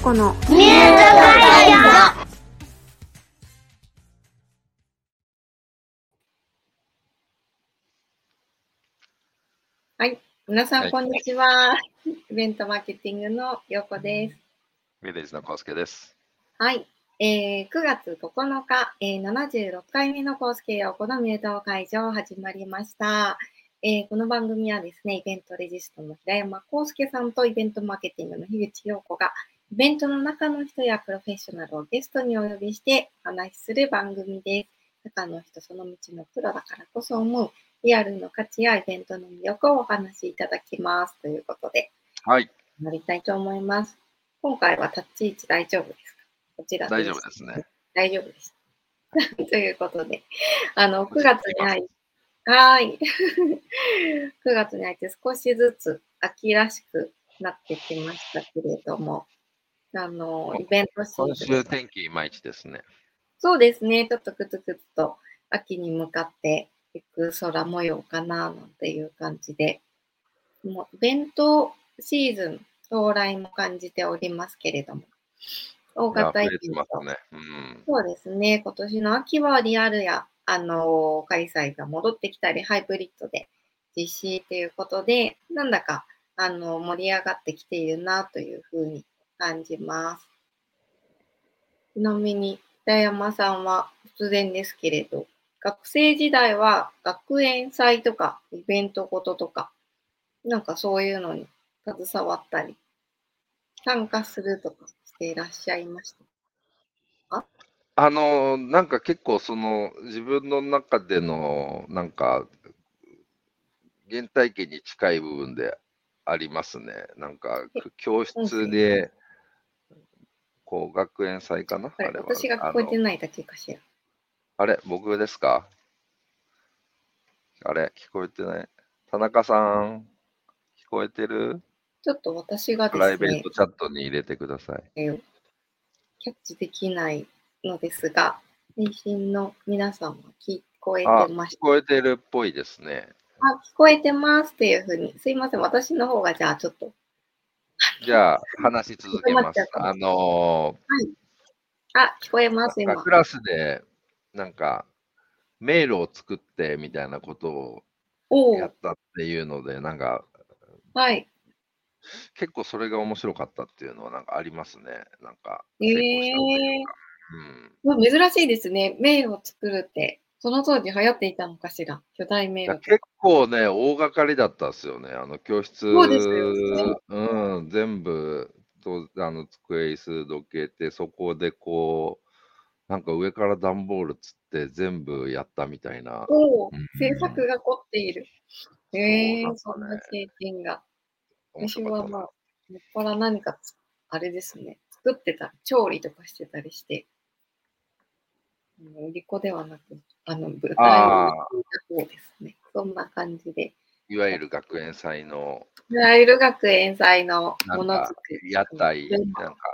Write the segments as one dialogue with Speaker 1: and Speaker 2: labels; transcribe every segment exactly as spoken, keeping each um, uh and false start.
Speaker 1: 子の
Speaker 2: ミュート会場。
Speaker 3: はい、皆さん、
Speaker 4: はい
Speaker 3: こんにちは。イベントマーケティングのようこです。
Speaker 4: ヴィレッジのコウスケです。
Speaker 3: はい、えー、くがつここのか、えー、ななじゅうろっかいめのコウスケようこのミュート会場始まりました。えー、この番組はですね、イベントレジストの平山コウスケさんとイベントマーケティングの樋口陽子がイベントの中の人やプロフェッショナルをゲストにお呼びしてお話しする番組です。中の人、その道のプロだからこそ思うリアルの価値やイベントの魅力をお話しいただきますということで、
Speaker 4: はい、
Speaker 3: やりたいと思います。今回は立ち位置大丈夫ですか？こちら
Speaker 4: 大丈夫ですね。
Speaker 3: 大丈夫です。ということで、あの、くがつに入って、はい。くがつに入って少しずつ秋らしくなってきましたけれども、あの、イベントシー
Speaker 4: 今
Speaker 3: ズン。
Speaker 4: 週天気いまいちですね。
Speaker 3: そうですね、ちょっとくつくつと秋に向かっていく空模様かななんていう感じで、もうイベントシーズン到来も感じておりますけれども、大型イベント、
Speaker 4: ねうん、
Speaker 3: そうですね、今年の秋はリアルや、あのー、開催が戻ってきたり、ハイブリッドで実施ということで、なんだか、あのー、盛り上がってきているなというふうに感じます。ちなみに、北山さんは突然ですけれど、学生時代は学園祭とかイベントごととか、なんかそういうのに携わったり、参加するとかしていらっしゃいましたか？
Speaker 4: あの、なんか結構その自分の中でのなんか原体験に近い部分でありますね。なんか教室で、こう学園祭かな
Speaker 3: あれ、
Speaker 4: あれは。
Speaker 3: 私が聞こえてないだけかしら。
Speaker 4: あれ、僕ですか？あれ、聞こえてない。田中さん、聞こえてる？
Speaker 3: ちょっと私が
Speaker 4: プライ
Speaker 3: ですね、
Speaker 4: ベートチャットに入れてください。
Speaker 3: えーキャッチできないのですが、配信の皆さんは聞こえて
Speaker 4: あ、
Speaker 3: まし
Speaker 4: 聞こえてるっぽいですね。
Speaker 3: た？あ、聞こえてますっていうふうに。すいません、私の方がじゃあちょっと。
Speaker 4: じゃあ、話し続けます。あのー、
Speaker 3: はい。あ、聞こえます、今。
Speaker 4: クラスで、なんか、迷路を作ってみたいなことをやったっていうので、なんか、
Speaker 3: はい。
Speaker 4: 結構それが面白かったっていうのはなんかありますね。なんか、
Speaker 3: え
Speaker 4: 成功したというか。
Speaker 3: ー、うん、珍しいですね。迷路を作るって。その当時流行っていたのかしら。巨大迷路。
Speaker 4: 結構ね、大掛かりだったっすよね。あの、教室、
Speaker 3: そうですよね。
Speaker 4: うん、全部と、あの、机、椅子どけて、そこでこう、なんか上から段ボールつって全部やったみたいな。
Speaker 3: おお、
Speaker 4: うん、
Speaker 3: 制作が凝っている。
Speaker 4: そう
Speaker 3: えー、
Speaker 4: なんかね
Speaker 3: そんな経験が。
Speaker 4: 面
Speaker 3: 私
Speaker 4: 白かったな。
Speaker 3: はまあ、もっぱら何かつ、あれですね、作ってた、調理とかしてたりして、あの売り子ではなく、あの、舞台を売っていた方ですね。そんな感じで。
Speaker 4: いわゆる学園祭の、
Speaker 3: いわゆる学園祭のものづくり。
Speaker 4: 屋台、なんか。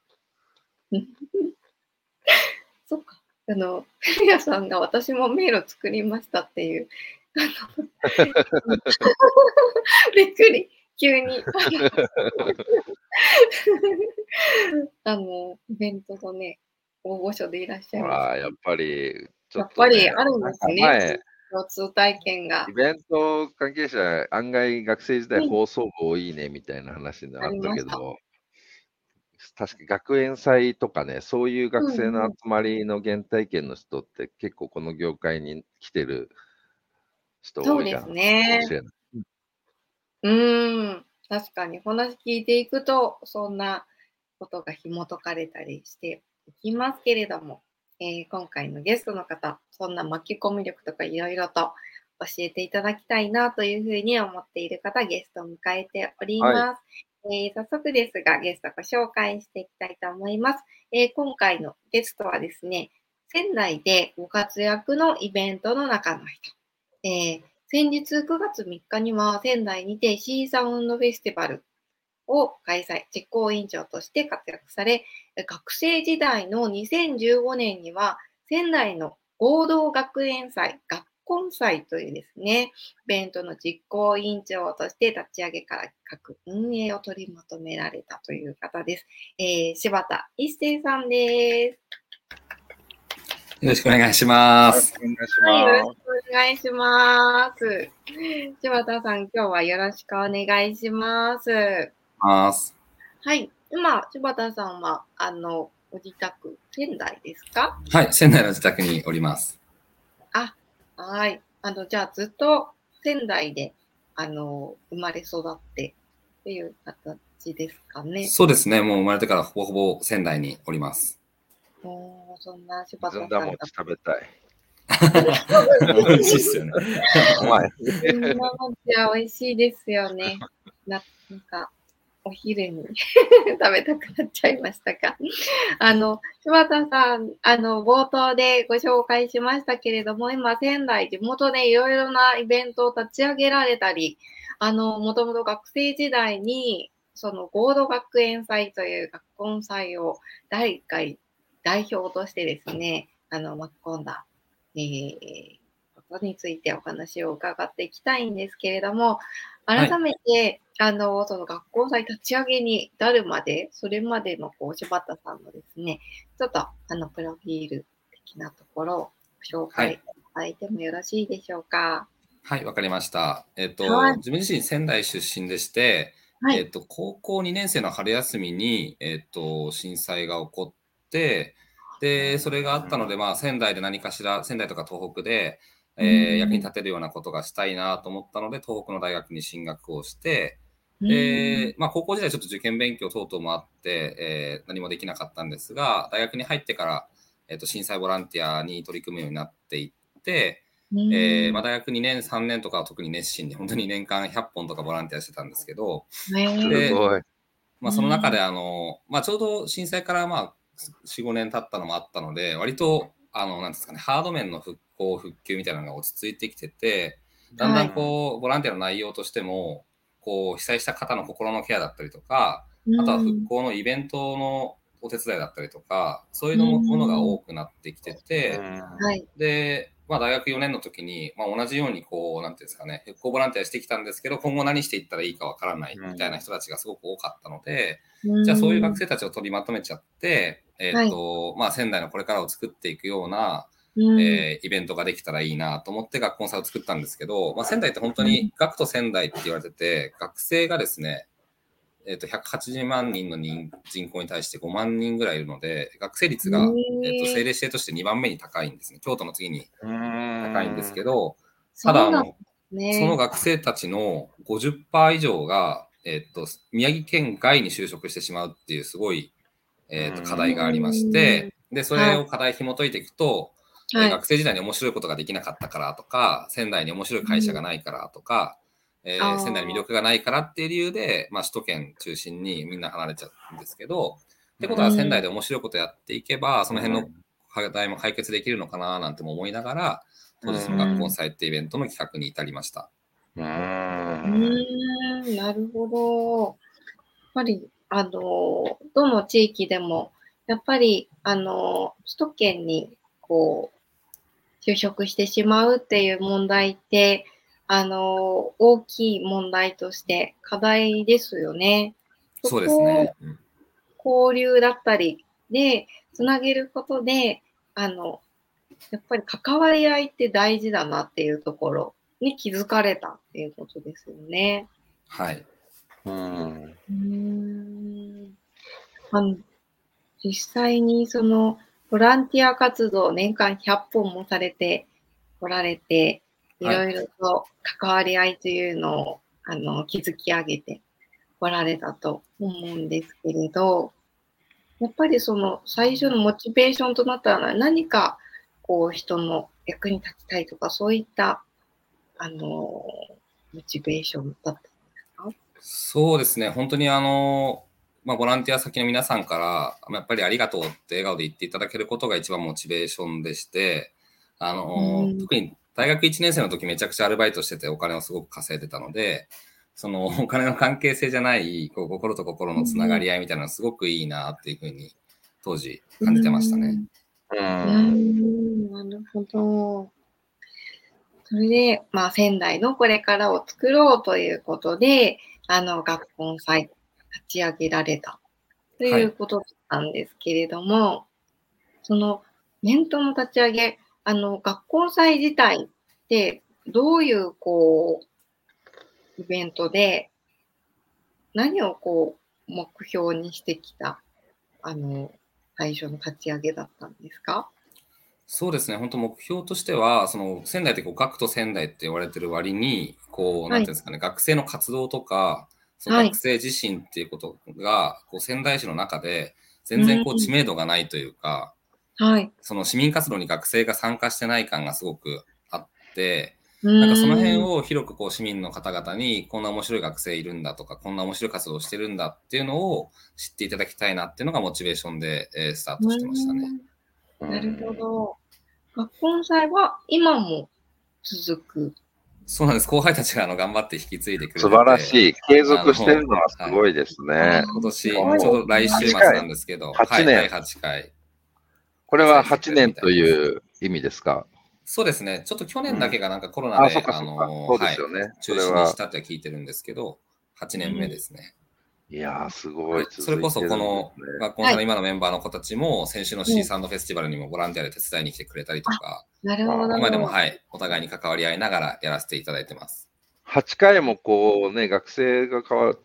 Speaker 3: そっか。あの、フェリアさんが私も迷路作りましたっていう、あの、びっくり、急に。あの、イベントのね、大御所でいらっしゃいます。
Speaker 4: ああ、やっぱり、ちょ
Speaker 3: やっ
Speaker 4: っと、ね、
Speaker 3: ぱりあるんですね。共通体験が。
Speaker 4: イベント関係者、案外学生時代放送部多いねみたいな話になったけど、確か学園祭とかね、そういう学生の集まりの原体験の人って結構この業界に来てる人多いかな、
Speaker 3: そうですね。
Speaker 4: かもしれない。
Speaker 3: うーん、確かに話聞いていくと、そんなことが紐解かれたりしていきますけれども、えー、今回のゲストの方、そんな巻き込み力とかいろいろと教えていただきたいなというふうに思っている方、ゲストを迎えております。はい、えー、早速ですが、ゲストご紹介していきたいと思います。えー、今回のゲストはですね、仙台でご活躍のイベントの中の人。えー先日くがつみっかには仙台にて C サウンドフェスティバルを開催、実行委員長として活躍され、学生時代のにせんじゅうごねんには仙台の合同学園祭、学婚祭というですね、イベントの実行委員長として立ち上げから企画運営を取りまとめられたという方です。えー、柴田一生さんです。
Speaker 1: よろしくお願いします。
Speaker 3: はい、よろしくお願いします。柴田さん、今日はよろしくお願いします。
Speaker 1: ます。
Speaker 3: はい、今、柴田さんは、あの、ご自宅、仙台ですか？
Speaker 1: はい、仙台の自宅におります。
Speaker 3: あ、はい。あの、じゃあ、ずっと仙台で、あの、生まれ育ってっていう形ですかね。
Speaker 1: そうですね、もう生まれてからほぼほぼ仙台におります。
Speaker 3: おー、そんな柴田さん
Speaker 4: ずんだ餅食べたい。
Speaker 1: 美味しいですよね。
Speaker 4: うまい。
Speaker 3: ずんだ餅は美味しいですよね。な、なんか、お昼に食べたくなっちゃいましたか。あの、柴田さん、あの、冒頭でご紹介しましたけれども、今、仙台、地元でいろいろなイベントを立ち上げられたり、あの、もともと学生時代に、その合同学園祭という学校祭を第一回代表としてですね、あの、巻き込んだ、えー、ことについてお話を伺っていきたいんですけれども、改めて、はい、あの、その学校祭立ち上げに至るまで、それまでのこう柴田さんのですね、ちょっとあのプロフィール的なところをご紹介いただいてもよろしいでしょうか。
Speaker 1: はい、わかりました。えっと、
Speaker 3: はい、
Speaker 1: 自分自身仙台出身でして、
Speaker 3: はい、
Speaker 1: えっと、高校にねん生の春休みに、えっと、震災が起こって、で、それがあったので、まあ、仙台で何かしら、仙台とか東北で、えー、役に立てるようなことがしたいなと思ったので、東北の大学に進学をして、で、まあ、高校時代ちょっと受験勉強等々もあって、えー、何もできなかったんですが、大学に入ってから、えっと、震災ボランティアに取り組むようになっていって、えーまあ、大学にねん、さんねんとかは特に熱心に、本当に年間ひゃっぽんとかボランティアしてたんですけど、
Speaker 4: すごい。
Speaker 1: まあ、その中であの、まあ、ちょうど震災からまあよん、ごねん経ったのもあったので、割とあのなんですかね、ハード面の復興、復旧みたいなのが落ち着いてきてて、だんだんこう、はい、ボランティアの内容としても、こう被災した方の心のケアだったりとか、あとは復興のイベントのお手伝いだったりとか、そういうものが多くなってきてて、で、まあ、大学よねんの時に、まあ、同じようにこう、なんていうんですかね、復興ボランティアしてきたんですけど、今後何していったらいいかわからないみたいな人たちがすごく多かったので、うん、じゃあそういう学生たちを取りまとめちゃって、えーっと、はい、まあ、仙台のこれからを作っていくような、うん、えー、イベントができたらいいなと思って学校祭を作ったんですけど、まあ、仙台って本当に学徒仙台って言われてて、学生がですね、えー、とひゃくはちじゅうまんにんの人口に対してごまんにんぐらいいるので、学生率が、えー、と政令指定としてにばんめに高いんですね。京都の次に高いんですけど、ただあの、ね、その学生たちの ごじゅっパーセント 以上が、えー、と宮城県外に就職してしまうっていうすごい、えー、と課題がありまして、でそれを課題紐解いていくと、はい、えー、学生時代に面白いことができなかったからとか、仙台に面白い会社がないからとか、えー、仙台に魅力がないからっていう理由で、まあ、首都圏中心にみんな離れちゃうんですけど、ってことは仙台で面白いことやっていけば、その辺の課題も解決できるのかななんても思いながら、当日の学校祭ってイベントの企画に至りました。
Speaker 3: うーん、なるほど。やっぱり、あの、どの地域でも、やっぱり、あの、首都圏に、こう、就職してしまうっていう問題って、あの、大きい問題として課題ですよね。
Speaker 1: そうですね。
Speaker 3: うん、交流だったりで、つなげることで、あの、やっぱり関わり合いって大事だなっていうところに気づかれたっていうことですよね。
Speaker 1: はい。
Speaker 3: うん。うーん。あの、実際にそのボランティア活動年間ひゃっぽんもされておられて、いろいろと関わり合いというのを、あの、築き上げておられたと思うんですけれど、やっぱりその最初のモチベーションとなったのは何かこう人の役に立ちたいとかそういったあのモチベーションだったんですか？
Speaker 1: そうですね。本当にあの、まあ、ボランティア先の皆さんから、やっぱりありがとうって笑顔で言っていただけることが一番モチベーションでして、あの、特に大学いちねん生の時めちゃくちゃアルバイトしててお金をすごく稼いでたので、そのお金の関係性じゃない、こう心と心のつながり合いみたいなのすごくいいなっていうふうに当時感じてましたね。
Speaker 3: うん、なるほど。 それで、まあ、仙台のこれからを作ろうということで、あの、学校祭立ち上げられたということなんですけれども、はい、そのイベントの立ち上げ、あの、学校祭自体ってどういう、こう、イベントで、何をこう、目標にしてきた、あの、最初の立ち上げだったんですか？
Speaker 1: そうですね、本当目標としては、その仙台ってこう学徒仙台って言われてる割に、こう、なんていうんですかね、学生の活動とか、その
Speaker 3: はい。
Speaker 1: 学生自身っていうことが、こう仙台市の中で全然こう
Speaker 3: うん。
Speaker 1: 知名度がないというか、
Speaker 3: はい。
Speaker 1: その市民活動に学生が参加してない感がすごくあって、
Speaker 3: う
Speaker 1: なんかその辺
Speaker 3: ーん。
Speaker 1: を広くこう市民の方々にこんな面白い学生いるんだとか、こんな面白い活動をしてるんだっていうのを知っていただきたいなっていうのがモチベーションで、えースタート
Speaker 3: う
Speaker 1: してましたね。
Speaker 3: ーん。なるほど。学校祭は今も続く。
Speaker 1: そうなんです。後輩たちがあの頑張って引き継いでくれて
Speaker 4: 素晴ら
Speaker 1: て、
Speaker 4: しい。継
Speaker 1: あ
Speaker 4: 続してる
Speaker 1: の、
Speaker 4: のはす
Speaker 1: はい。
Speaker 4: ごいです
Speaker 3: あ
Speaker 4: ね。
Speaker 3: あ、
Speaker 1: 今
Speaker 3: す
Speaker 1: 年、ち
Speaker 3: ごいで
Speaker 1: ょうど来
Speaker 3: すね。
Speaker 1: 週末なんですけど、は
Speaker 4: 8
Speaker 1: い、だい
Speaker 4: 年。
Speaker 1: はちかい
Speaker 4: これは
Speaker 1: 開催してく
Speaker 4: 8
Speaker 1: れるみたい
Speaker 4: 年と
Speaker 1: です。
Speaker 4: いう意味ですか？
Speaker 1: そうですね。ちょっと去
Speaker 4: うん。
Speaker 1: 年だけがなんかコロナ
Speaker 4: あ、そっ
Speaker 1: で、あ
Speaker 4: かそっか。
Speaker 1: の、
Speaker 4: そうで
Speaker 1: はい、
Speaker 4: すよね。そ
Speaker 1: 中止にし
Speaker 4: れは。
Speaker 1: たって聞いてるんですけど、8
Speaker 3: う
Speaker 1: 年目
Speaker 3: ん。
Speaker 1: ですね。
Speaker 4: いやー、すごい
Speaker 1: はい。それこそ
Speaker 4: 続いてるんです
Speaker 1: この
Speaker 4: ね。
Speaker 1: 学校
Speaker 3: はい。
Speaker 1: の今のメンバーの子たちも、先週の
Speaker 3: うん。
Speaker 1: シーサンドフェスティバルにもボランティアで手伝いに来てくれたりと
Speaker 3: あ、
Speaker 1: か、
Speaker 3: なるほ
Speaker 4: あ
Speaker 1: 今でも、
Speaker 3: ど。
Speaker 1: はい、お互いに関わり合いながらやらせていただいてます。
Speaker 4: はちかいもこうね、学生が変わって、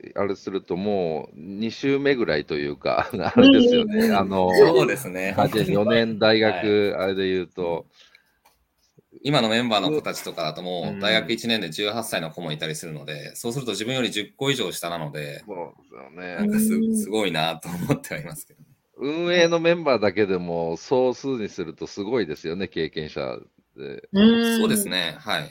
Speaker 4: あれするともうに週目ぐらいというか、あ
Speaker 3: うん
Speaker 4: れですよね。
Speaker 3: うんうん。
Speaker 4: あの、
Speaker 1: そうですね、
Speaker 4: あ、で、
Speaker 1: 本当に。
Speaker 4: よねん大
Speaker 1: はい。
Speaker 4: 学、あれで言うと、
Speaker 1: 今のメンバーの
Speaker 4: う、
Speaker 1: 子たちとかだと
Speaker 4: う
Speaker 1: もう大学
Speaker 4: ん、
Speaker 1: いちねんでじゅうはっさいの子もいたりするので、そうすると自分よりじゅっこ以上下なので、
Speaker 4: そうですよ
Speaker 3: う
Speaker 1: なん
Speaker 4: ね。
Speaker 1: かす
Speaker 3: ーん。
Speaker 1: すごいなと思ってはいますけどね。
Speaker 4: 運営のメンバーだけでも総数にするとすごいですよね、経験者で。
Speaker 3: う
Speaker 1: そうで
Speaker 3: ーん。
Speaker 1: すね、はい。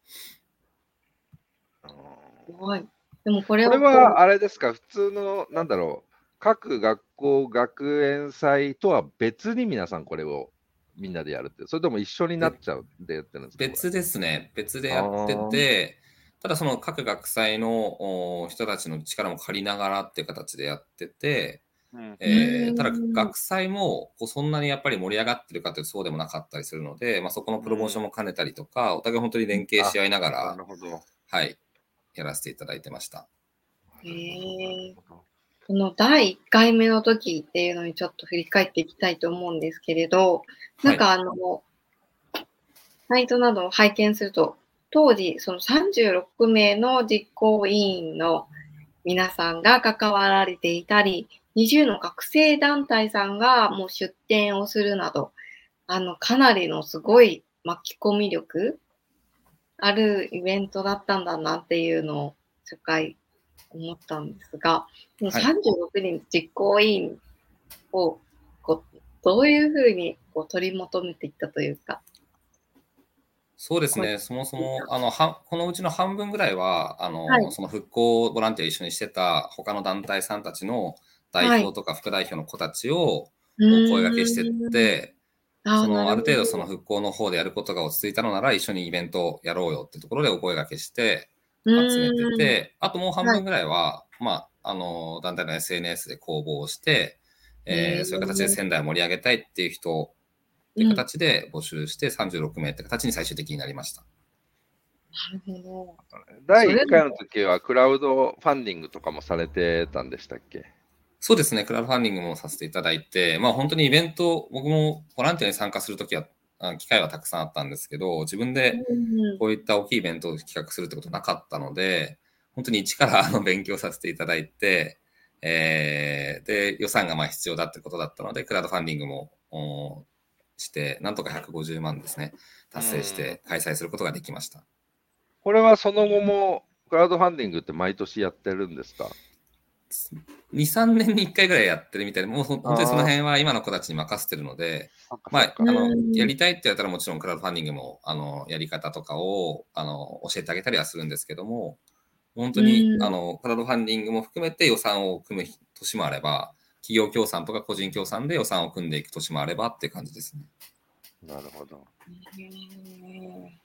Speaker 4: あー
Speaker 3: はい。でもこれ
Speaker 4: これ
Speaker 3: をこ
Speaker 4: はあれですか、普通の、なんだろう、各学校学園祭とは別に皆さんこれをみんなでやるって、それとも一緒になっ
Speaker 1: べ
Speaker 4: ちゃうんでやってるんですか、これ。
Speaker 1: 別ですね。別で
Speaker 4: あ
Speaker 1: やって
Speaker 4: あ、
Speaker 1: て、ただその各学祭のお人たちの力も借りながらっていう形でやってて、
Speaker 4: うん、
Speaker 3: う
Speaker 4: うん。
Speaker 1: えーただ
Speaker 3: ーん。
Speaker 1: 学祭もこうそんなにやっぱり盛り上がってるかというとそうでもなかったりするので、まあ、そこのプロモーションも兼ねたりとか、お互い本当に連携
Speaker 4: あ、
Speaker 1: し合いなが
Speaker 4: な
Speaker 1: ら、
Speaker 4: るほど。
Speaker 1: はい、やらせていただいてました。
Speaker 3: へ
Speaker 4: なるほど、なる
Speaker 3: え。
Speaker 4: ほど。
Speaker 3: このだいいっかいめの時っていうのにちょっと振り返っていきたいと思うんですけれど、な
Speaker 1: はい。
Speaker 3: んかあの、サイトなどを拝見すると、当時そのさんじゅうろくめいの実行委員の皆さんが関わられていたり、にじゅうの学生団体さんがもう出展をするなど、あの、かなりのすごい巻き込み力あるイベントだったんだなっていうのを初回思ったんですが、もう
Speaker 1: はい。
Speaker 3: さんじゅうろくにん実行委員をこうどういうふうにこう取り求めていったというか、こう
Speaker 1: そうですね、そもそも、あの、はこのうちの半分ぐらいは、あの、
Speaker 3: はい、
Speaker 1: その復興ボランティアを一緒にしてた他の団体さんたちの代
Speaker 3: はい。
Speaker 1: 表とか副代表の子たちを
Speaker 3: う
Speaker 1: こう声掛けしてっ
Speaker 3: ーん。
Speaker 1: て、
Speaker 3: ああ、な
Speaker 1: そのあ
Speaker 3: るほ
Speaker 1: る程度その
Speaker 3: ど。
Speaker 1: 復興の方でやることが落ち着いたのなら一緒にイベントをやろうよってところでお声掛けして
Speaker 3: う
Speaker 1: 集めて
Speaker 3: ーん。
Speaker 1: て、あともう半
Speaker 3: はい。
Speaker 1: 分ぐらいは、まあ、あの、団体の エスエヌエス で公募をして、え
Speaker 3: へ
Speaker 1: ーそういう形で
Speaker 3: え。
Speaker 1: 仙台を盛り上げたいっていう人っていう
Speaker 3: うん、
Speaker 1: 形で募集してさんじゅうろくめいって形に最終的になりました。
Speaker 3: なるほど。
Speaker 4: だい1
Speaker 3: それ
Speaker 4: 回の時はクラウドファンディングとかもされてたんでしたっけ？
Speaker 1: そうですね、クラウドファンディングもさせていただいて、まあ本当にイベント、僕もボランティアに参加するときは、あ機会はたくさんあったんですけど、自分
Speaker 3: う
Speaker 1: で
Speaker 3: ん。
Speaker 1: こういった大きいイベントを企画するってことなかったので、本当に一からあの勉強させていただいて、えーで、予算がまあ必要だってことだったので、クラウドファンディングもおして、なんとかひゃくごじゅうまんですね、
Speaker 4: う
Speaker 1: 達成し
Speaker 4: ん。
Speaker 1: て開催することができました。
Speaker 4: これはその後もクラウドファンディングって毎年やってるんですか？
Speaker 1: に、さんねんにいっかいぐらいやってるみたいで、もうほん本当にその
Speaker 4: ああ、
Speaker 1: 辺は今の子たちに任せてるので、
Speaker 4: そっか
Speaker 1: まあ、
Speaker 4: そっか。
Speaker 3: う
Speaker 1: あの、や
Speaker 3: ん。
Speaker 1: りたいって言われたらもちろんクラウドファンディングも、あの、やり方とかを、あの、教えてあげたりはするんですけども、本当に、
Speaker 3: うん。
Speaker 1: あの、クラウドファンディングも含めて予算を組む年もあれば、企業協賛とか個人協賛で予算を組んでいく年もあればって感じですね。
Speaker 4: なるほど。
Speaker 3: へえ。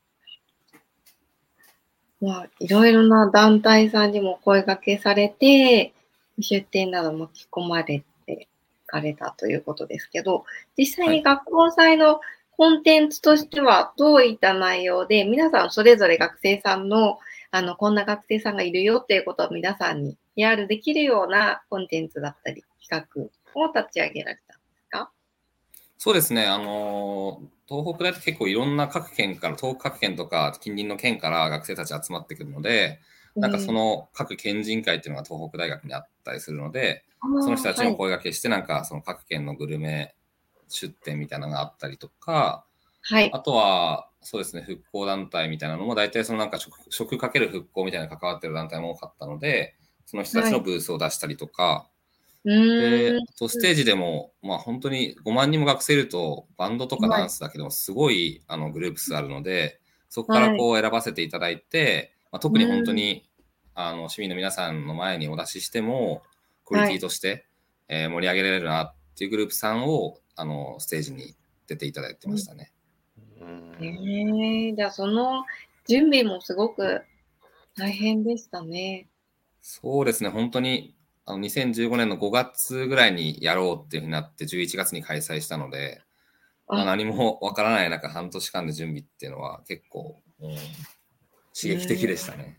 Speaker 3: まあ、いろいろな団体さんにも声掛けされて、出展など巻き込まれてかれたということですけど、実際
Speaker 1: はい。
Speaker 3: に学校祭のコンテンツとしてはどういった内容で、皆さんそれぞれ学生さんの、あの、こんな学生さんがいるよっていうことを皆さんに ピーアール できるようなコンテンツだったり、企画を立ち上げられたんですか？
Speaker 1: そうですね、あの東北大って結構いろんな各県から、東北各県とか近隣の県から学生たち集まってくるので、なんかその各県人会っていうのが東北大学にあったりするので、その人たちの声掛けして、なんかその各県のグルメ出店みたいなのがあったりとか、
Speaker 3: はい。
Speaker 1: あとは、そうですね、復興団体みたいなのも、大体そのなんか食、食かける復興みたいな関わってる団体も多かったので、その人たちのブースを出したりとか、で、あとステージでも、まあ本当にごまん人も学生いると、バンドとかダンスだけでもすごいあのグループ数あるので、そこからこう選ばせていただいて、まあ、特に本当にあの市民の皆さんの前にお出ししても、クオリティとして、えー盛り上げられるなっていうグループさんをあのステージに出ていただいてましたね。
Speaker 3: へえ、じゃあその準備もすごく大変でしたね。
Speaker 1: そうですね、本当にあのにせんじゅうごねんのごがつぐらいにやろうっていうふうになってじゅういちがつに開催したので、まあ、何もわからない中半年間で準備っていうのは結構、うん、刺激的でしたね。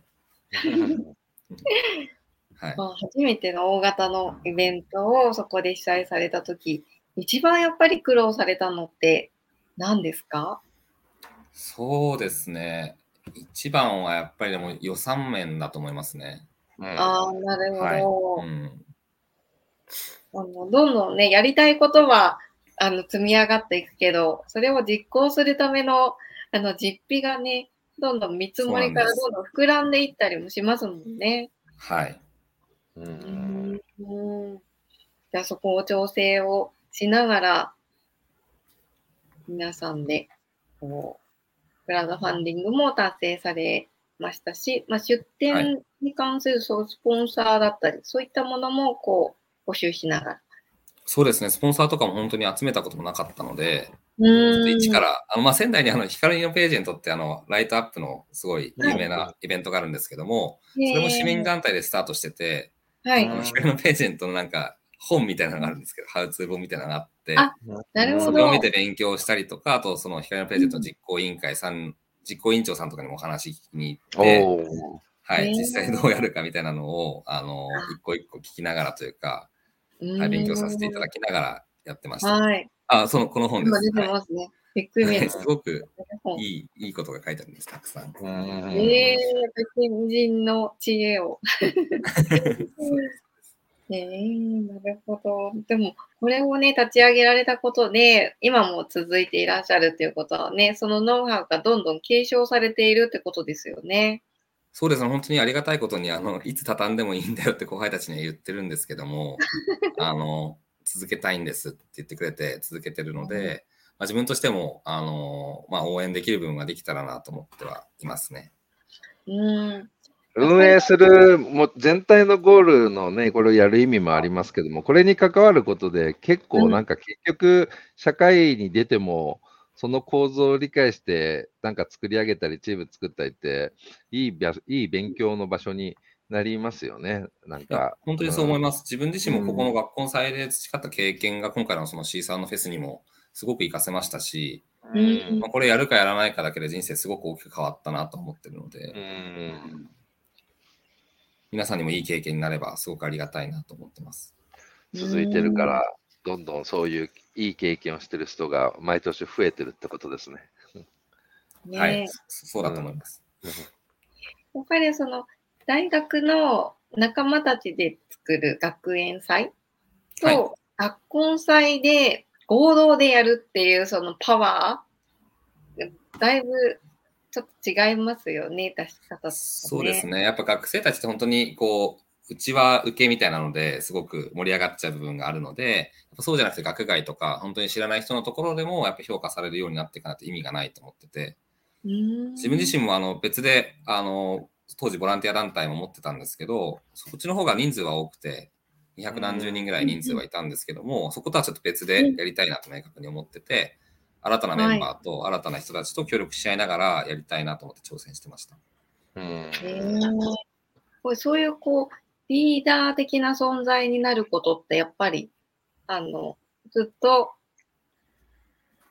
Speaker 3: はい、まあ、初めての大型のイベントをそこで主催されたとき、一番やっぱり苦労されたのって何ですか？
Speaker 1: そうですね。一番はやっぱりでも予算面だと思いますね。
Speaker 3: ああ、なるほど。はい、うん、あのどんどんね、やりたいことはあの積み上がっていくけど、それを実行するためのあの実費がね、どんどん見積もりからどんどん膨らんでいったりもしますもんね。
Speaker 1: はい。
Speaker 3: うん、じゃあそこを調整をしながら、皆さんでこうクラウドファンディングも達成されましたし、まあ、出店に関するそうスポンサーだったり、そういったものもこう募集しながら。
Speaker 1: そうですね、スポンサーとかも本当に集めたこともなかったので、
Speaker 3: うん
Speaker 1: 一からあの、まあ、仙台にあの光のページェントってあのライトアップのすごい有名なイベントがあるんですけども、はい、それも市民団体でスタートしてて、はい、あの光のページェントのなんか本みたいなのがあるんですけど、ハウツー本みたいなのがあって、
Speaker 3: あ、なるほど。
Speaker 1: それを見て勉強したりとか、あとその光のページェントの実行委員会さん、うん、実行委員長さんとかにもお話聞きに行って、はい、実際どうやるかみたいなのをあの一個一個聞きながらというか、はい、勉強させていただきながらやってました。はい。あ、その、この本です。
Speaker 3: 今出てますね。びっくり。
Speaker 1: すごくいい、いいことが書いてあるんです、たくさん。
Speaker 3: ええー、先人の知恵を。えー、なるほど。でも、これをね、立ち上げられたことで、今も続いていらっしゃるということはね、そのノウハウがどんどん継承されているってことですよね。
Speaker 1: そうですね、本当にありがたいことに、あの、いつ畳んでもいいんだよって後輩たちには言ってるんですけども、あの、続けたいんですって言ってくれて続けてるので、うん、まあ、自分としても、あの、まあ、応援できる部分ができたらなと思ってはいますね。
Speaker 3: うん
Speaker 4: 運営するも全体のゴールのね、これをやる意味もありますけども、これに関わることで、結構なんか結局、社会に出ても、その構造を理解して、なんか作り上げたり、チーム作ったりって、いい、いい勉強の場所になりますよね。なんか。
Speaker 1: 本当にそう思います。うん、自分自身もここの学校祭で培った経験が、今回のその シー さんのフェスにもすごく活かせましたし、うんまあ、これやるかやらないかだけで人生すごく大きく変わったなと思ってるので、うん皆さんにもいい経験になればすごくありがたいなと思ってます。
Speaker 4: 続いてるから、どんどんそういういい経験をしてる人が毎年増えてるってことですね。
Speaker 1: ねはい、そうだと思います。うん、
Speaker 3: やっぱりその大学の仲間たちで作る学園祭と、はい、学校祭で合同でやるっていうそのパワー、だいぶちょっと違いますよね、出し方とかね。
Speaker 1: そうですね。やっぱ学生たちって本当にこう、うちは受けみたいなのですごく盛り上がっちゃう部分があるので、やっぱそうじゃなくて学外とか本当に知らない人のところでもやっぱ評価されるようになっていかないと意味がないと思ってて、自分自身もあの別であの当時ボランティア団体も持ってたんですけど、そっちの方が人数は多くて、にひゃくなんじゅうにんぐらい人数はいたんですけども、そことはちょっと別でやりたいなと明確に思ってて、新たなメンバーと新たな人たちと協力し合いながらやりたいなと思って挑戦してました。
Speaker 3: うん、これそういうこうリーダー的な存在になることってやっぱりあのずっと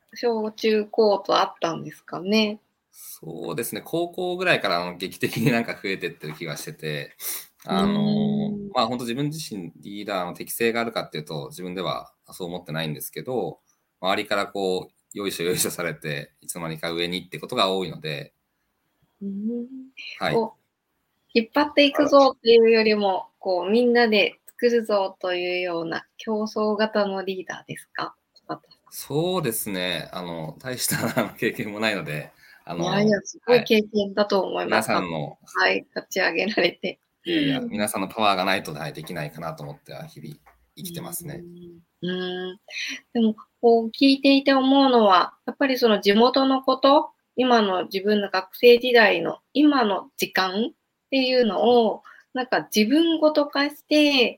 Speaker 3: 小中高とあったんですかね。
Speaker 1: そうですね、高校ぐらいからあの劇的になんか増えてってる気がしてて、あの
Speaker 3: うーん
Speaker 1: まあ本当自分自身リーダーの適性があるかっていうと自分ではそう思ってないんですけど、周りからこう、よいしょよいしょされて、いつの間にか上にってことが多いので、
Speaker 3: うーん
Speaker 1: はい。
Speaker 3: こう引っ張っていくぞっていうよりも、こうみんなで作るぞというような競争型のリーダーですか？
Speaker 1: そうですね、あの、大したあの経験もないので、あの、
Speaker 3: いやいや、すご
Speaker 1: はい。
Speaker 3: い経験だと思いま
Speaker 1: 皆
Speaker 3: す。学
Speaker 1: さんの、
Speaker 3: はい、立ち上げられて。
Speaker 1: いやいや、皆さんのパワーがないと、はい、できないかなと思っては日々生きてますね。
Speaker 3: うーん。うーん。でも、こう聞いていて思うのは、やっぱりその地元のこと、今の自分の学生時代の今の時間っていうのを、なんか自分ごと化して、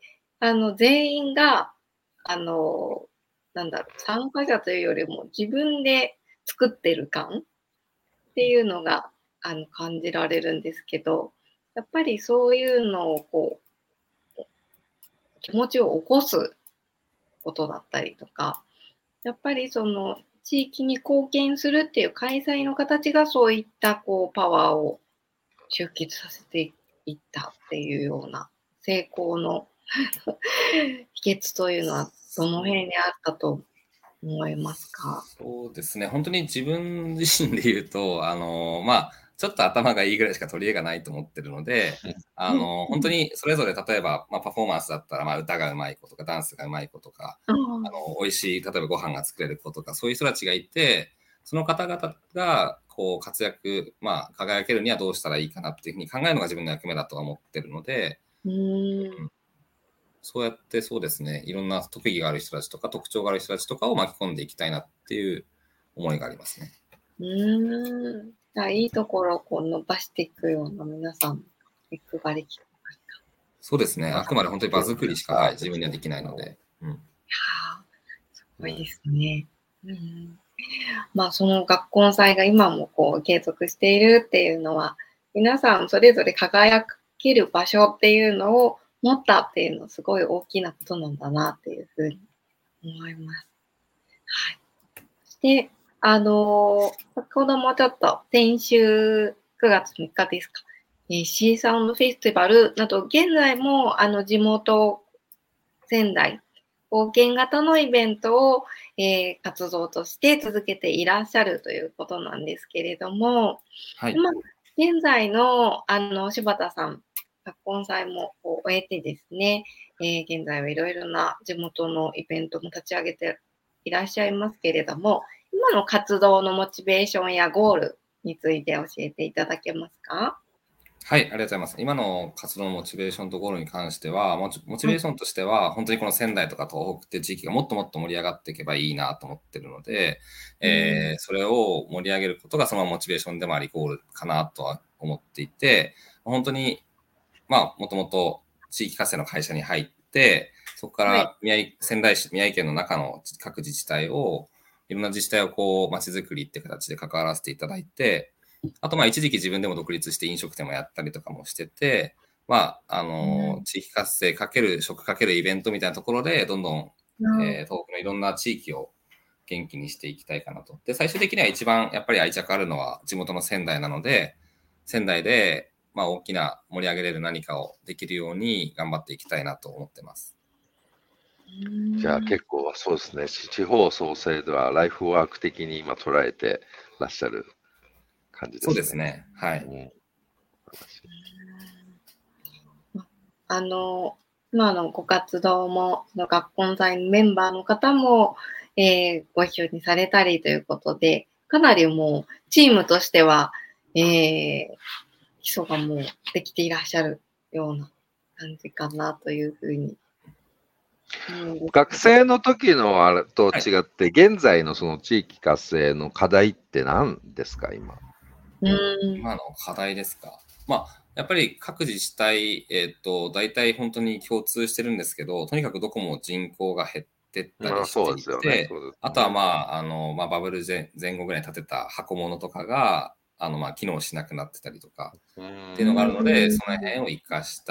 Speaker 3: あの、全員が、あの、なんだろう、参加者というよりも自分で作ってる感っていうのが、あの、感じられるんですけど、やっぱりそういうのをこう、気持ちを起こすことだったりとか、やっぱりその地域に貢献するっていう開催の形がそういったこうパワーを集結させていったっていうような成功の秘訣というのはどの辺にあったと思いますか？
Speaker 1: そうですね、本当に自分自身で言うと、あの、まあ、ちょっと頭がいいぐらいしか取り柄がないと思ってるので、あ
Speaker 3: うん
Speaker 1: の、本当にそれぞれ例えば、まあ、パフォーマンスだったら、まあ、歌が上手い子とかダンスが上手い子とか、
Speaker 3: あ
Speaker 1: あの、美味しい、例えばご飯が作れる子とか、そういう人たちがいて、その方々が、こう、活躍、まあ、輝けるにはどうしたらいいかなっていうふうに考えるのが自分の役目だとは思ってるので、
Speaker 3: うーん。
Speaker 1: そうやってそうですね、いろんな特技がある人たちとか特徴がある人たちとかを巻き込んでいきたいなっていう思いがありますね。
Speaker 3: うーん。じゃあ、いいところをこう伸ばしていくような皆さん、目配りき
Speaker 1: そうですね、あくまで本当に場作りしか、はい、自分にはできないので。うん、
Speaker 3: はあ、すごいですね。うん。まあ、その学校祭が今もこう継続しているっていうのは、皆さんそれぞれ輝ける場所っていうのを持ったっていうのはすごい大きなことなんだなっていうふうに思います。はい。そして、あの、先ほどもちょっと先週くがつみっかですか、えー、シーサウンドフェスティバルなど、現在もあの地元仙台貢献型のイベントを、えー活動として続けていらっしゃるということなんですけれども、
Speaker 1: はい。
Speaker 3: 今現在のあの柴田さん、学校祭もこう終えてですね、えー現在はいろいろな地元のイベントも立ち上げていらっしゃいますけれども、今の活動のモチベーションやゴールについて教えていただけますか？
Speaker 1: はい、ありがとうございます。今の活動のモチベーションとゴールに関しては、モチモチ
Speaker 3: はい。
Speaker 1: ベーションとしては、本当にこの仙台とか東北っていう地域がもっともっと盛り上がっていけばいいなと思ってるので、
Speaker 3: うん。
Speaker 1: えーそれを盛り上げることがそのモチベーションでもあり、ゴールかなとは思っていて、本当に、まあ、もともと地域活性の会社に入って、そこか
Speaker 3: はい。
Speaker 1: ら宮城仙台市、宮城県の中の各自治体を、いろんな自治体をこう、まちづくりって形で関わらせていただいて、あと、まあ、一時期自分でも独立して飲食店もやったりとかもしてて、まあ、あ
Speaker 3: う
Speaker 1: の、
Speaker 3: ん。
Speaker 1: 地域活性かける、食かけるイベントみたいなところで、どんどん、
Speaker 3: うん。
Speaker 1: えー東北のいろんな地域を元気にしていきたいかなと。で、最終的には一番やっぱり愛着あるのは地元の仙台なので、仙台で、まあ、大きな盛り上げれる何かをできるように頑張っていきたいなと思ってます。
Speaker 4: じゃあ結構そうですね、し地方創生ではライフワーク的に今捉えてらっしゃる感じで
Speaker 1: そう
Speaker 4: すね。
Speaker 1: ですね。はい。
Speaker 4: うん
Speaker 3: あの、今のご活動も、その学校祭のメンバーの方も、えーご一緒にされたりということで、かなりもうチームとしては、えー基礎がもうできていらっしゃるような感じかなというふうに思うんです
Speaker 4: 学
Speaker 3: けど。
Speaker 4: 生の時のあれと
Speaker 1: はい。
Speaker 4: 違って、現在のその地域活性の課題って何ですか、今。
Speaker 3: うーん。
Speaker 1: 今の課題ですか。まあ、やっぱり各自治体、えっと、大体本当に共通してるんですけど、とにかくどこも人口が減ってった
Speaker 4: まあ
Speaker 1: りしてい
Speaker 4: そうですよね。
Speaker 1: て、
Speaker 4: そうです
Speaker 1: あとは
Speaker 4: ね。
Speaker 1: まあ、あの、まあ、バブル前前後ぐらいに建てた箱物とかが、あの、まあ、機能しなくなってたりとか
Speaker 4: う
Speaker 1: っていうのがあるの
Speaker 4: ーん。
Speaker 1: で、
Speaker 3: う
Speaker 1: その辺を活かしたい。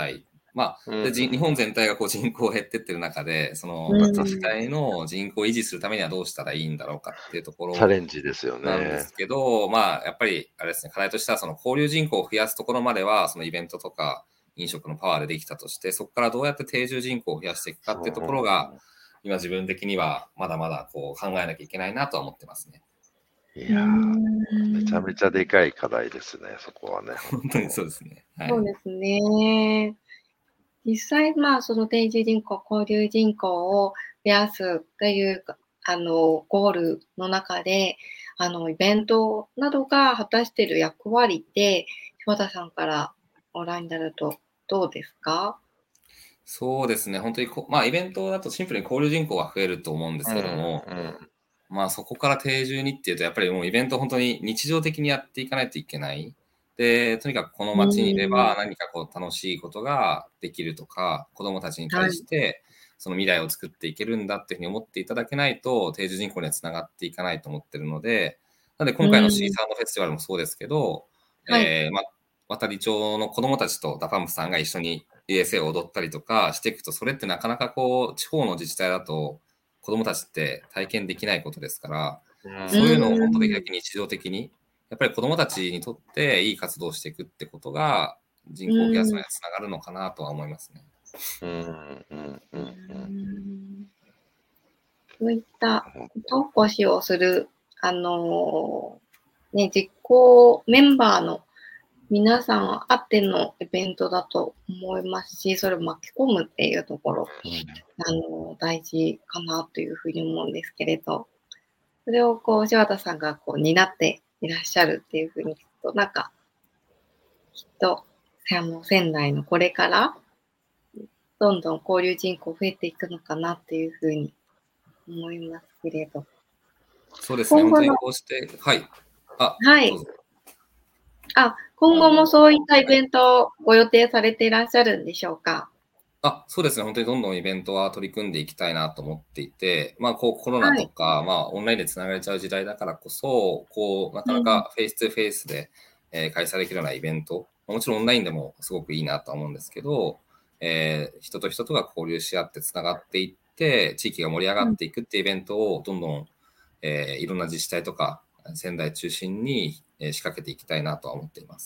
Speaker 1: まあ、でじ
Speaker 4: うん
Speaker 1: 日本全体がこう人口減ってってる中で、その
Speaker 3: うん
Speaker 1: 自治体の人口を維持するためにはどうしたらいいんだろうかっていうところ
Speaker 4: チャレンジですよね。
Speaker 1: なんですけど、まあ、やっぱり、あれですね、課題としては、その交流人口を増やすところまでは、そのイベントとか飲食のパワーでできたとして、そこからどうやって定住人口を増やしていくかっていうところが、今自分的にはまだまだこう考えなきゃいけないなとは思ってますね。
Speaker 4: いやー、めちゃめちゃでかい課題ですね、そこはね。
Speaker 1: 本当にそうですね。はい、
Speaker 3: そうですね。実際、まあ、その定住人口、交流人口を増やすというあのゴールの中で、あのイベントなどが果たしている役割って、柴田さんからご覧になるとどうですか？
Speaker 1: そうですね、本当にこ、まあ、イベントだとシンプルに交流人口は増えると思うんですけども、
Speaker 4: うんうん
Speaker 1: まあ、そこから定住にっていうと、やっぱりもうイベント本当に日常的にやっていかないといけない。で、とにかくこの街にいれば何かこう楽しいことができるとか、子どもたちに対してその未来を作っていけるんだっていうふうに思っていただけないと、定住人口にはつながっていかないと思ってるので、なので今回のシーサウンドフェスティバルもそうですけど、
Speaker 3: はい
Speaker 1: えーまあ、渡り町の子どもたちとダパンプさんが一緒に イーエスエー を踊ったりとかしていくと、それってなかなかこう地方の自治体だと子どもたちって体験できないことですから、
Speaker 4: うん
Speaker 1: そういうのを本当にできるだけ日常的に、やっぱり子どもたちにとっていい活動をしていくってことが、人口を増やすのにつながるのかなとは思いますね。
Speaker 4: うんうんうんうん
Speaker 3: そういったことを起をする、あのーね、実行メンバーの皆さんあってのイベントだと思いますし、それを巻き込むっていうところ、あのー大事かなというふうに思うんですけれど、それをこう柴田さんがこう担っていらっしゃるっていうふうに聞くと、なんかきっとあの仙台のこれからどんどん交流人口増えていくのかなっていうふうに思いますけれど。
Speaker 1: そうですね、
Speaker 3: 今後の
Speaker 1: 本当にこうして、はい。あ、
Speaker 3: はい
Speaker 1: どうぞ。
Speaker 3: あ、今後もそういったイベントをご予定されていらっしゃるんでしょうか？
Speaker 1: あ、そうですね、本当にどんどんイベントは取り組んでいきたいなと思っていて、まあ、こうコロナとか、まあ、オンラインでつながれちゃう時代だからこそ、こうなかなかフェイス2フェイスで、えー開催できるようなイベント、もちろんオンラインでもすごくいいなとは思うんですけど、えー人と人とが交流し合ってつながっていって、地域が盛り上がっていくっていうイベントをどんどん、えーいろんな自治体とか仙台中心にえー仕掛けていきたいなとは思っています。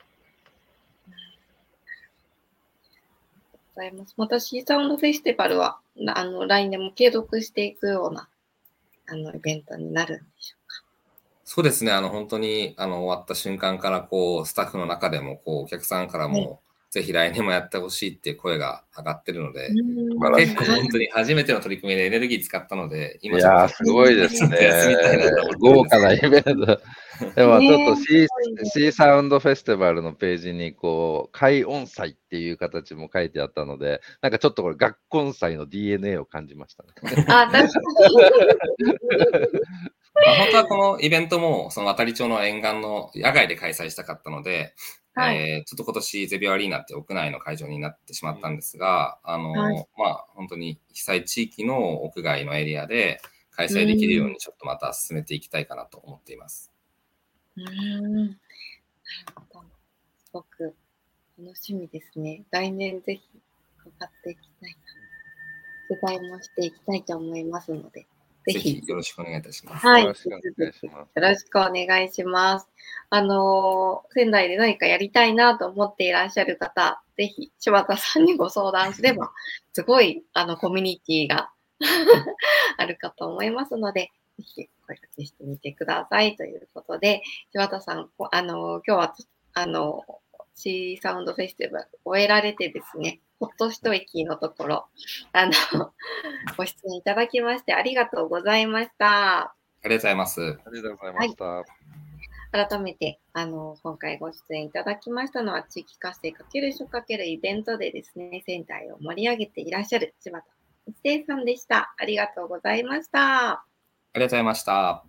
Speaker 3: ございます。またシーサウンドフェスティバルはなあの来年も継続していくようなあのイベントになるんでしょうか？
Speaker 1: そうですね、あの本当にあの終わった瞬間からこうスタッフの中でもこうお客さんからも、ぜひ来年もやってほしいっていう声が上がってるので、結構本当に初めての取り組みでエネルギー使ったので、
Speaker 4: いやー、すごいですね。
Speaker 1: 休みたいなと思って
Speaker 4: 豪華なイベント。でもちょっと C, C サウンドフェスティバルのページに、こう、開音祭っていう形も書いてあったので、なんかちょっとこれ、学婚祭の ディーエヌエー を感じましたね。
Speaker 3: あ、確かに。
Speaker 1: まあ、本当はこのイベントも、その渡り町の沿岸の野外で開催したかったので、
Speaker 3: はい
Speaker 1: えーちょっと今年ゼビオアリーナって屋内の会場になってしまったんですが、あの、
Speaker 3: はい
Speaker 1: まあ、本当に被災地域の屋外のエリアで開催できるようにちょっとまた進めていきたいかなと思っています。
Speaker 3: うーん、なるほど。すごく楽しみですね。来年ぜひ伺っていきたいな。取材もしていきたいと思いますので、ぜ
Speaker 1: ぜ
Speaker 3: ひ
Speaker 1: ひよろしくお願いいたします。
Speaker 3: はい、
Speaker 4: よろしくお願いします。
Speaker 3: よろしくお願いします。あのー仙台で何かやりたいなと思っていらっしゃる方、ぜひ柴田さんにご相談すれば、すごいあのコミュニティがあるかと思いますので、ぜひ声掛けしてみてくださいということで、柴田さん、あのー今日はあのーシーサウンドフェスティバル終えられてですね、ほっと一息のところ、あのご出演いただきましてありがとうございました。
Speaker 1: ありがとうございます。
Speaker 4: ありがとうございました。はい、
Speaker 3: 改めて、あの、今回ご出演いただきましたのは、地域活性×書×イベントでですね、仙台を盛り上げていらっしゃる柴田一生さんでした。ありがとうございました。
Speaker 1: ありがとうございました。
Speaker 3: はい。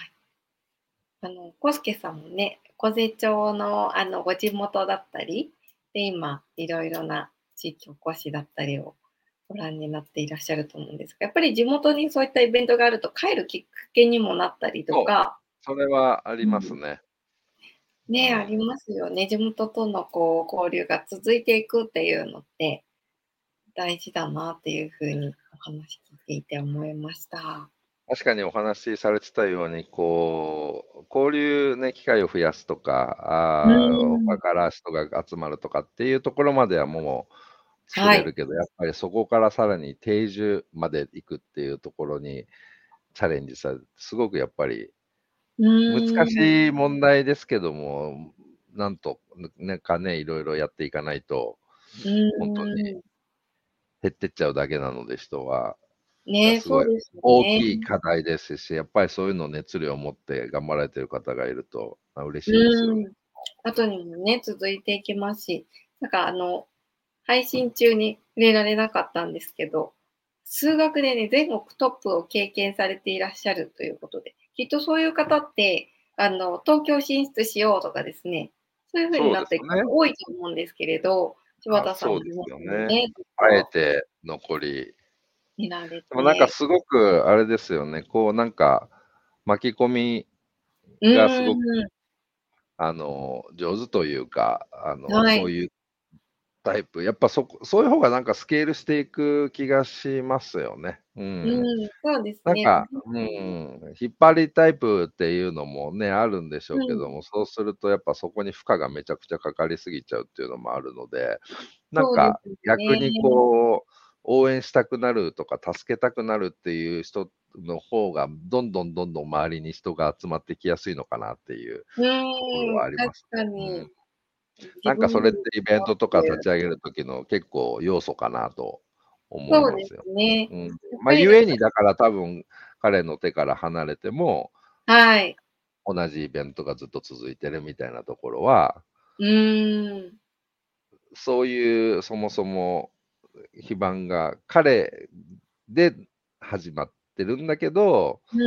Speaker 3: あの、コスケさんもね、小瀬町のあのご地元だったり、で、今、いろいろな地域おこしだったりをご覧になっていらっしゃると思うんですが、やっぱり地元にそういったイベントがあると帰るきっかけにもなったりとか。
Speaker 4: それはありますね。
Speaker 3: ね、
Speaker 4: うん
Speaker 3: ありますよね。地元とのこう交流が続いていくっていうのって大事だなっていう風にお話聞いていて思いました。
Speaker 4: 確かにお話しされてたように、こう、交流ね、機会を増やすとか、
Speaker 3: う
Speaker 4: ああ、
Speaker 3: ーん。
Speaker 4: 他から人が集まるとかっていうところまではもう作
Speaker 3: はい。
Speaker 4: れるけど、やっぱりそこからさらに定住まで行くっていうところにチャレンジされすごくやっぱり
Speaker 3: う
Speaker 4: 難
Speaker 3: ーん。
Speaker 4: しい問題ですけども、なんと、なんかね、いろいろやっていかないと、
Speaker 3: う
Speaker 4: ほんとに
Speaker 3: ーん。
Speaker 4: 減ってっちゃうだけなので、人は。だ、
Speaker 3: ね、
Speaker 4: すごい
Speaker 3: そうです
Speaker 4: 大
Speaker 3: ね。
Speaker 4: きい課題ですし、やっぱりそういうの熱量を持って頑張られてる方がいると、あ、嬉
Speaker 3: う
Speaker 4: しいですよね。
Speaker 3: ーん。後にもね、続いていきますし、なんかあの、配信中に触れられなかったんですけど、数学でね、全国トップを経験されていらっしゃるということで、きっとそういう方って、あの、東京進出しようとかですね、そういう風に
Speaker 4: そう
Speaker 3: なっていく方
Speaker 4: ですよね。
Speaker 3: 多いと思うんですけれど、柴
Speaker 4: あ、
Speaker 3: 田さんも
Speaker 4: そうですよね。
Speaker 3: ね、ずっ
Speaker 4: あえ
Speaker 3: と
Speaker 4: て残り
Speaker 3: いられ
Speaker 4: でもなんか
Speaker 3: て。
Speaker 4: すごくあれですよね、こうなんか、巻き込み
Speaker 3: う
Speaker 4: がすごく、
Speaker 3: ーん。
Speaker 4: あの、上手というか、あの、
Speaker 3: はい。
Speaker 4: そういうタイプ、やっぱそこそういう方がなんかスケールしていく気がしますよね。う
Speaker 3: う
Speaker 4: ん。
Speaker 3: ん、そうですね。
Speaker 4: なんか、うん、引っ張りタイプっていうのもね、あるんでしょ
Speaker 3: うん、
Speaker 4: うけども、そうするとやっぱそこに負荷がめちゃくちゃかかりすぎちゃうっていうのもあるので、なん
Speaker 3: そうで
Speaker 4: か
Speaker 3: すね。
Speaker 4: 逆にこう、応援したくなるとか助けたくなるっていう人の方が、どんどんどんどん周りに人が集まってきやすいのかなっていう
Speaker 3: う
Speaker 4: ところ
Speaker 3: ーん、確
Speaker 4: はありますね。う
Speaker 3: かに。
Speaker 4: ん。なんかそれっ
Speaker 3: 自分より
Speaker 4: てイベントとか立
Speaker 3: っていう。
Speaker 4: ち上げる時の結構要素かなと思い
Speaker 3: そうで
Speaker 4: ますよ。
Speaker 3: すね。
Speaker 4: うん。
Speaker 3: やっ
Speaker 4: ま、
Speaker 3: ぱりだか
Speaker 4: 故にだから多分、彼の手から離れても、
Speaker 3: はい。
Speaker 4: 同じイベントがずっと続いてるみたいなところは、
Speaker 3: うーん。
Speaker 4: そういうそもそも基盤が彼で始まってるんだけど、
Speaker 3: うん。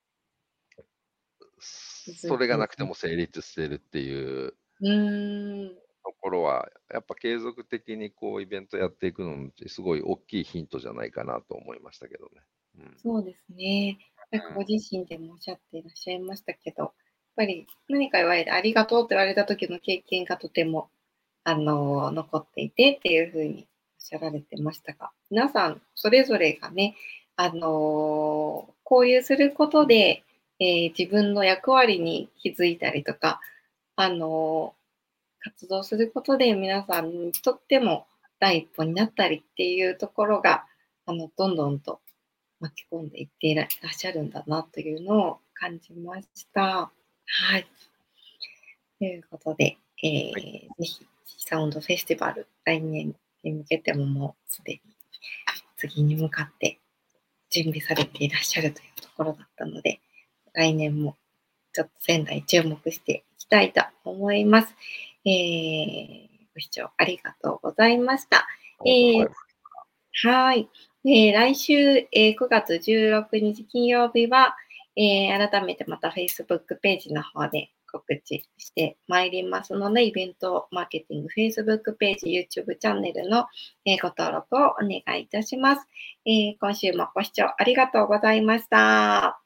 Speaker 3: 続い
Speaker 4: それが
Speaker 3: ていく。
Speaker 4: なくても成立してるっていう
Speaker 3: うーん。
Speaker 4: ところは、やっぱ継続的にこうイベントやっていくのってすごい大きいヒントじゃないかなと思いましたけどね。うん。
Speaker 3: そうですね。なんかご
Speaker 4: うん。
Speaker 3: 自身でもおっしゃっていらっしゃいましたけど、やっぱり何か言われてありがとうって言われた時の経験がとても、あの、残っていてっていう風におっしゃられてましたが、皆さんそれぞれがね、あの、交流することで、えー自分の役割に気づいたりとか、あの、活動することで皆さんにとっても第一歩になったりっていうところが、あの、どんどんと巻き込んでいっていらっしゃるんだなというのを感じました。はい。ということで、え
Speaker 4: はい。
Speaker 3: ー、ぜひサウンドフェスティバル、来年に向けてももうすでに次に向かって準備されていらっしゃるというところだったので、来年もちょっと仙台注目していきたいと思います。えー、ご視聴ありがとうございました。
Speaker 4: ありがとうご
Speaker 3: えー
Speaker 4: ざいます。
Speaker 3: はい。えー来週、えーくがつじゅうろくにち金曜日は、えー改めてまた Facebook ページの方で告知してまいりますので、イベントマーケティング Facebook ページ、YouTube チャンネルの、えーご登録をお願いいたします。えー今週もご視聴ありがとうございました。